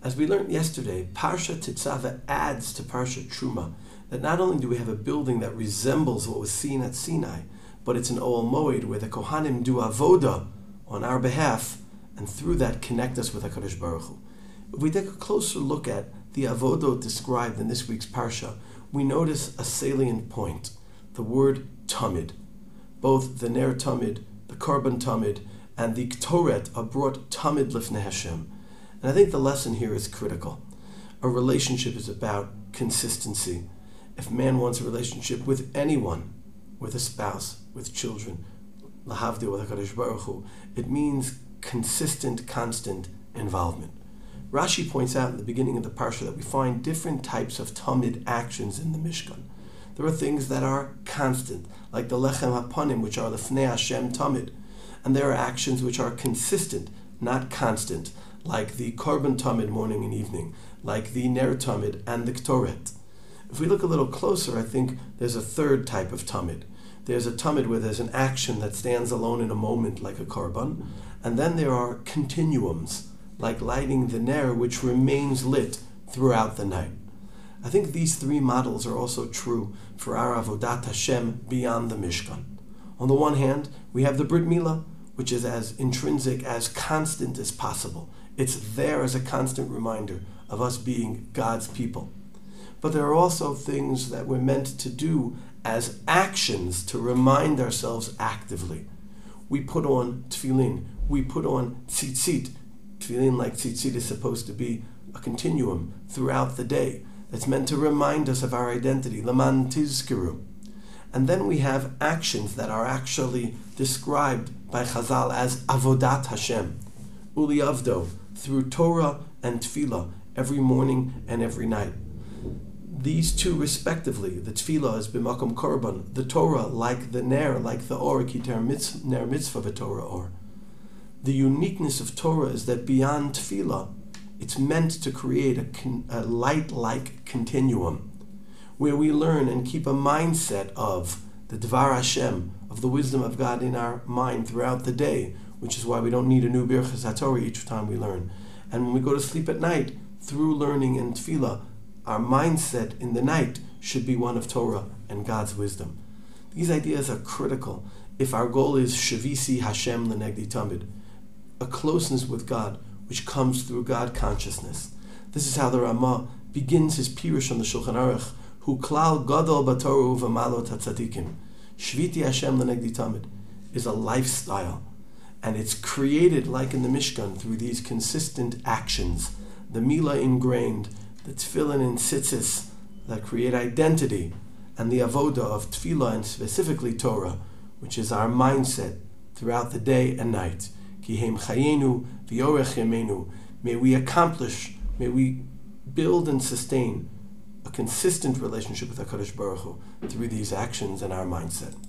As we learned yesterday, Parsha Tetzaveh adds to Parsha Truma that not only do we have a building that resembles what was seen at Sinai, but it's an Oel Moed where the Kohanim do avoda on our behalf, and through that connect us with HaKadosh Baruch Hu. If we take a closer look at the avodot described in this week's Parsha, we notice a salient point, the word Tamid. Both the Ner Tamid, the Korban Tamid, and the Ktoret are brought Tamid Lifnei Hashem. And I think the lesson here is critical. A relationship is about consistency. If man wants a relationship with anyone, with a spouse, with children, lahavdil with HaKadosh Baruch Hu, it means consistent, constant involvement. Rashi points out in the beginning of the Parsha that we find different types of Tamid actions in the Mishkan. There are things that are constant, like the Lechem HaPanim, which are the Fnei Hashem Tamid. And there are actions which are consistent, not constant, like the Korban Tamid morning and evening, like the Ner Tamid and the Ktoret. If we look a little closer, I think there's a third type of Tamid. There's a Tamid where there's an action that stands alone in a moment, like a Korban, and then there are continuums, like lighting the Ner, which remains lit throughout the night. I think these three models are also true for our Avodat Hashem beyond the Mishkan. On the one hand, we have the Brit Milah, which is as intrinsic, as constant as possible. It's there as a constant reminder of us being God's people. But there are also things that we're meant to do as actions to remind ourselves actively. We put on tefillin, we put on tzitzit. Tefillin, like tzitzit, is supposed to be a continuum throughout the day that's meant to remind us of our identity, Laman Tizkiru. And then we have actions that are actually described by Chazal as Avodat Hashem, Uli Avdo, through Torah and Tefillah, every morning and every night. These two respectively, the Tefillah is B'makom Korban, the Torah like the Ner, like the Or, Kiter Ner Mitzvah V'Torah Or. The uniqueness of Torah is that beyond Tefillah, it's meant to create a light-like continuum, where we learn and keep a mindset of the Dvar Hashem, of the wisdom of God in our mind throughout the day, which is why we don't need a new Birchas HaTorah each time we learn. And when we go to sleep at night, through learning and tefillah, our mindset in the night should be one of Torah and God's wisdom. These ideas are critical if our goal is Shavisi Hashem Lenegdi Tamid, a closeness with God which comes through God consciousness. This is how the Ramah begins his Pirush on the Shulchan Aruch, Hu klal gadol b'Torah u'v'malot hatzadikim. Shviti Hashem Lenegdi Tamid is a lifestyle, and it's created like in the Mishkan through these consistent actions, the Milah ingrained, the Tefillin and Tzitzis that create identity, and the Avoda of Tefillah and specifically Torah, which is our mindset throughout the day and night. Ki heim chayenu v'yorech yemenu. May we accomplish, may we build and sustain a consistent relationship with HaKadosh Baruch Hu through these actions and our mindset.